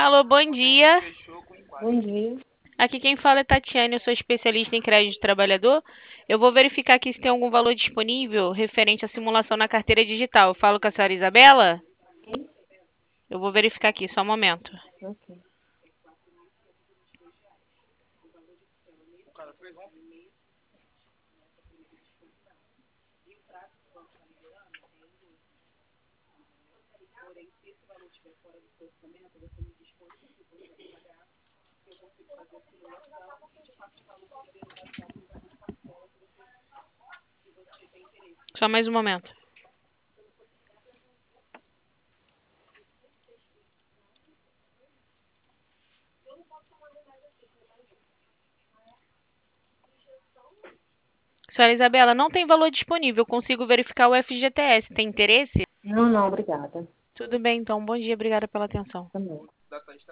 Alô, bom dia. Bom dia. Aqui quem fala é Tatiane, eu sou especialista em crédito trabalhador. Eu vou verificar aqui se tem algum valor disponível referente à simulação na carteira digital. Eu falo com a senhora Isabela? Sim? Eu vou verificar aqui, só um momento. Ok. Só mais um momento. Senhora Isabela, não tem valor disponível. Consigo verificar o FGTS. Tem interesse? Não, obrigada. Tudo bem, então. Bom dia, obrigada pela atenção. Também.